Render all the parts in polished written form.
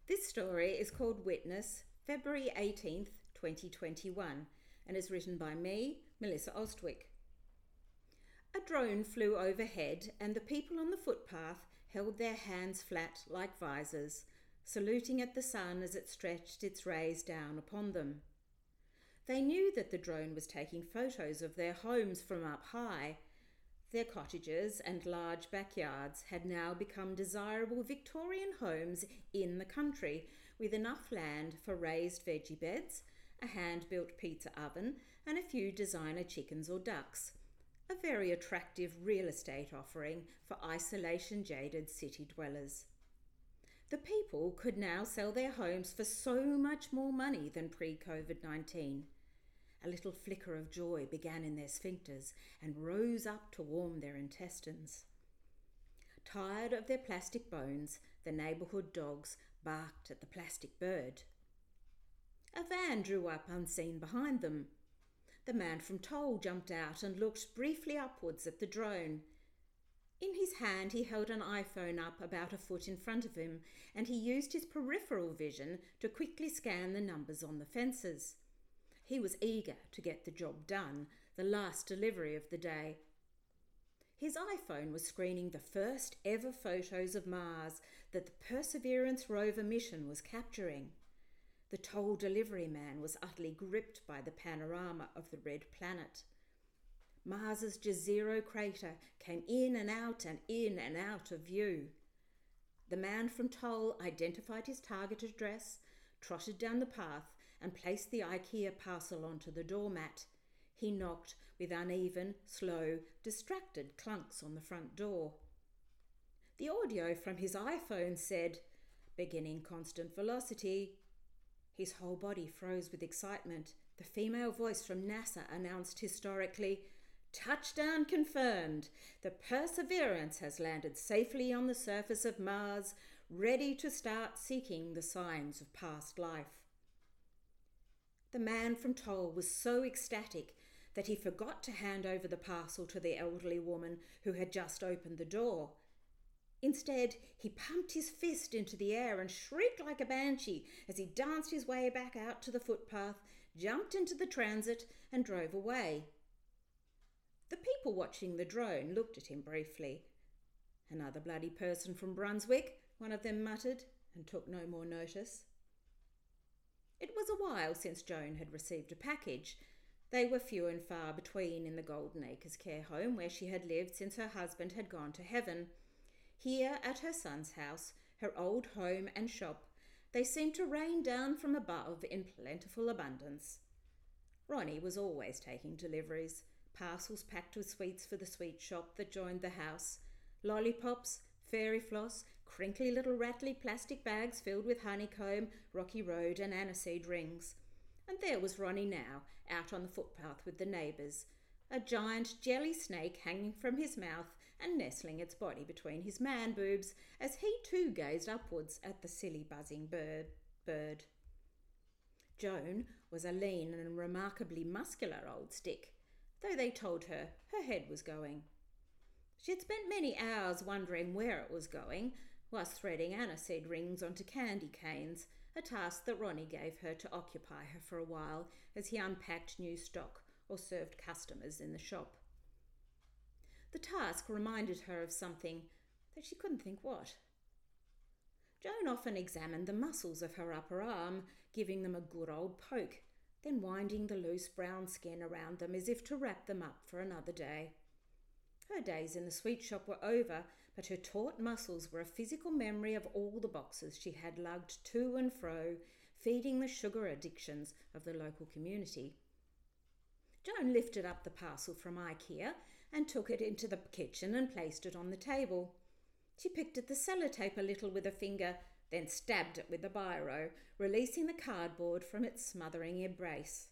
This story is called Witness, February 18th, 2021, and is written by me, Melissa Ostwick. A drone flew overhead, and the people on the footpath held their hands flat like visors, saluting at the sun as it stretched its rays down upon them. They knew that the drone was taking photos of their homes from up high. Their cottages and large backyards had now become desirable Victorian homes in the country, with enough land for raised veggie beds, a hand-built pizza oven, and a few designer chickens or ducks. A very attractive real estate offering for isolation-jaded city dwellers. The people could now sell their homes for so much more money than pre-COVID-19. A little flicker of joy began in their sphincters and rose up to warm their intestines. Tired of their plastic bones, the neighbourhood dogs barked at the plastic bird. A van drew up unseen behind them. The man from Toll jumped out and looked briefly upwards at the drone. In his hand he held an iPhone up about a foot in front of him, and he used his peripheral vision to quickly scan the numbers on the fences. He was eager to get the job done, the last delivery of the day. His iPhone was screening the first ever photos of Mars that the Perseverance rover mission was capturing. The Toll delivery man was utterly gripped by the panorama of the red planet. Mars's Jezero crater came in and out of view. The man from Toll identified his target address, trotted down the path and placed the IKEA parcel onto the doormat. He knocked with uneven, slow, distracted clunks on the front door. The audio from his iPhone said, "Beginning constant velocity." His whole body froze with excitement. The female voice from NASA announced historically, "Touchdown confirmed. The Perseverance has landed safely on the surface of Mars, ready to start seeking the signs of past life." The man from Toll was so ecstatic that he forgot to hand over the parcel to the elderly woman who had just opened the door. Instead, he pumped his fist into the air and shrieked like a banshee as he danced his way back out to the footpath, jumped into the transit and drove away. The people watching the drone looked at him briefly. "Another bloody person from Brunswick," one of them muttered, and took no more notice. It was a while since Joan had received a package. They were few and far between in the Golden Acres care home where she had lived since her husband had gone to heaven. Here at her son's house, her old home and shop, they seemed to rain down from above in plentiful abundance. Ronnie was always taking deliveries, parcels packed with sweets for the sweet shop that joined the house, lollipops, fairy floss, crinkly little rattly plastic bags filled with honeycomb, rocky road and aniseed rings. And there was Ronnie now, out on the footpath with the neighbours, a giant jelly snake hanging from his mouth and nestling its body between his man boobs as he too gazed upwards at the silly buzzing bird. Joan was a lean and remarkably muscular old stick, though they told her head was going. She had spent many hours wondering where it was going, whilst threading aniseed rings onto candy canes, a task that Ronnie gave her to occupy her for a while as he unpacked new stock or served customers in the shop. The task reminded her of something, though she couldn't think what. Joan often examined the muscles of her upper arm, giving them a good old poke, then winding the loose brown skin around them as if to wrap them up for another day. Her days in the sweet shop were over, but her taut muscles were a physical memory of all the boxes she had lugged to and fro, feeding the sugar addictions of the local community. Joan lifted up the parcel from IKEA and took it into the kitchen and placed it on the table. She picked at the sellotape a little with a finger, then stabbed it with the biro, releasing the cardboard from its smothering embrace.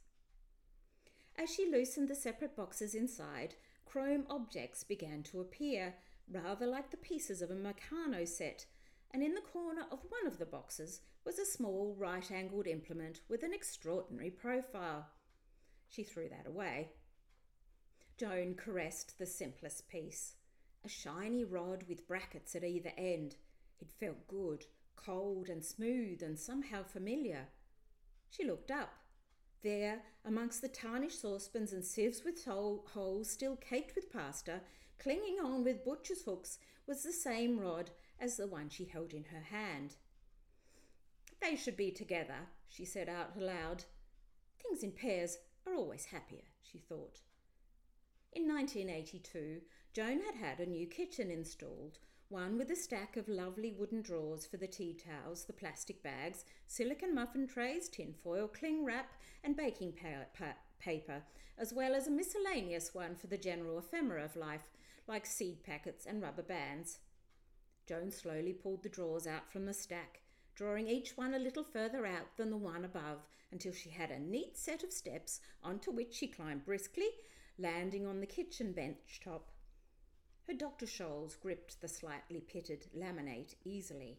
As she loosened the separate boxes inside, chrome objects began to appear, rather like the pieces of a Meccano set, and in the corner of one of the boxes was a small right-angled implement with an extraordinary profile. She threw that away. Joan caressed the simplest piece, a shiny rod with brackets at either end. It felt good, cold and smooth and somehow familiar. She looked up. There, amongst the tarnished saucepans and sieves with holes still caked with pasta, clinging on with butcher's hooks, was the same rod as the one she held in her hand. "They should be together," she said out aloud. "Things in pairs are always happier," she thought. In 1982, Joan had had a new kitchen installed, one with a stack of lovely wooden drawers for the tea towels, the plastic bags, silicone muffin trays, tinfoil, cling wrap and baking paper, as well as a miscellaneous one for the general ephemera of life, like seed packets and rubber bands. Joan slowly pulled the drawers out from the stack, drawing each one a little further out than the one above, until she had a neat set of steps onto which she climbed briskly, landing on the kitchen bench top. Her Dr. Scholl's gripped the slightly pitted laminate easily.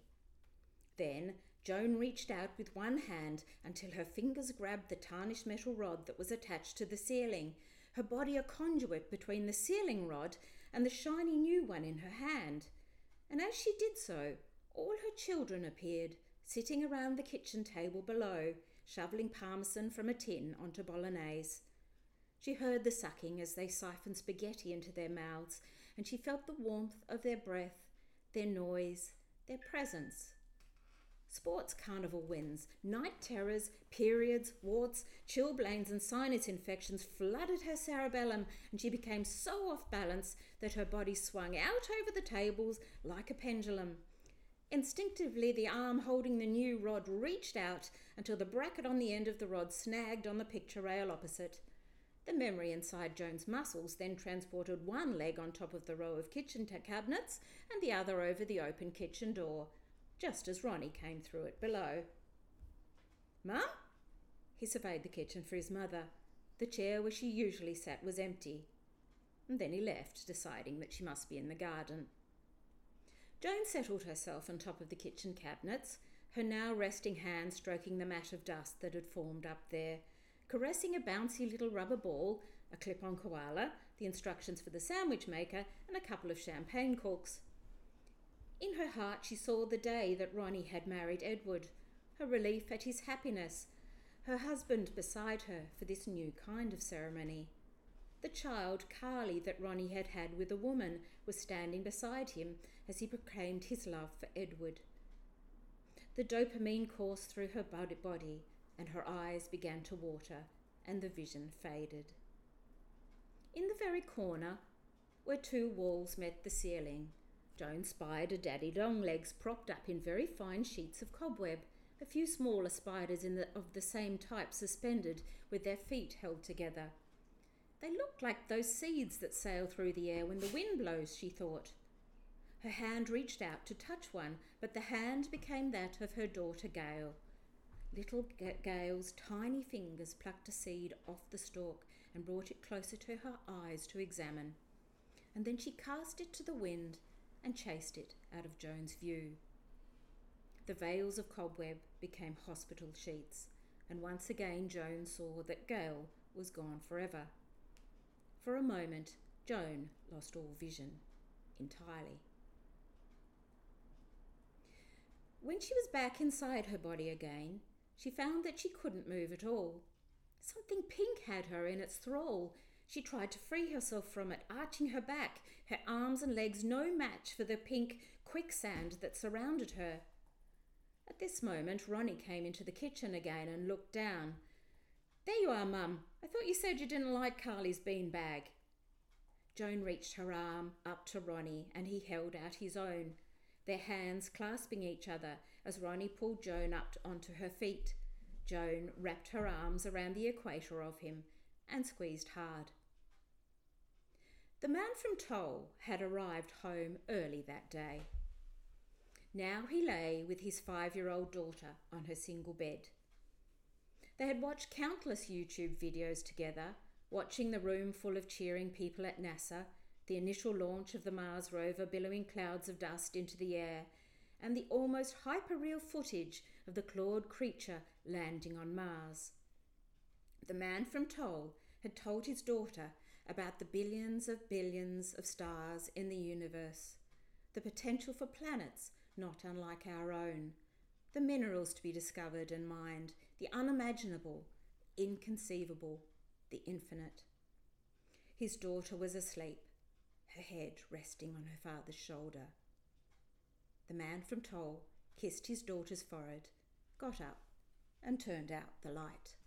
Then Joan reached out with one hand until her fingers grabbed the tarnished metal rod that was attached to the ceiling, her body a conduit between the ceiling rod and the shiny new one in her hand. And as she did so, all her children appeared, sitting around the kitchen table below, shoveling parmesan from a tin onto bolognese. She heard the sucking as they siphoned spaghetti into their mouths, and she felt the warmth of their breath, their noise, their presence. Sports carnival winds, night terrors, periods, warts, chilblains and sinus infections flooded her cerebellum, and she became so off balance that her body swung out over the tables like a pendulum. Instinctively, the arm holding the new rod reached out until the bracket on the end of the rod snagged on the picture rail opposite. The memory inside Joan's muscles then transported one leg on top of the row of kitchen cabinets and the other over the open kitchen door, just as Ronnie came through it below. "Mum?" He surveyed the kitchen for his mother. The chair where she usually sat was empty. And then he left, deciding that she must be in the garden. Joan settled herself on top of the kitchen cabinets, her now resting hand stroking the mat of dust that had formed up there, caressing a bouncy little rubber ball, a clip-on koala, the instructions for the sandwich maker, and a couple of champagne corks. In her heart she saw the day that Ronnie had married Edward, her relief at his happiness, her husband beside her for this new kind of ceremony. The child, Carly, that Ronnie had had with a woman, was standing beside him as he proclaimed his love for Edward. The dopamine coursed through her body, and her eyes began to water, and the vision faded. In the very corner, where two walls met the ceiling, Joan spied a daddy longlegs propped up in very fine sheets of cobweb, a few smaller spiders of the same type suspended with their feet held together. They looked like those seeds that sail through the air when the wind blows, she thought. Her hand reached out to touch one, but the hand became that of her daughter Gail. Little Gail's tiny fingers plucked a seed off the stalk and brought it closer to her eyes to examine. And then she cast it to the wind and chased it out of Joan's view. The veils of cobweb became hospital sheets, and once again Joan saw that Gail was gone forever. For a moment, Joan lost all vision entirely. When she was back inside her body again, she found that she couldn't move at all. Something pink had her in its thrall. She tried to free herself from it, arching her back, her arms and legs no match for the pink quicksand that surrounded her. At this moment, Ronnie came into the kitchen again and looked down. "There you are, Mum. I thought you said you didn't like Carly's beanbag." Joan reached her arm up to Ronnie and he held out his own, their hands clasping each other as Ronnie pulled Joan up onto her feet. Joan wrapped her arms around the equator of him and squeezed hard. The man from Toll had arrived home early that day. Now he lay with his 5-year-old daughter on her single bed. They had watched countless YouTube videos together, watching the room full of cheering people at NASA, the initial launch of the Mars rover billowing clouds of dust into the air, and the almost hyper-real footage of the clawed creature landing on Mars. The man from Toll had told his daughter about the billions of stars in the universe, the potential for planets not unlike our own, the minerals to be discovered and mined, the unimaginable, inconceivable, the infinite. His daughter was asleep, her head resting on her father's shoulder. The man from Toll kissed his daughter's forehead, got up, and turned out the light.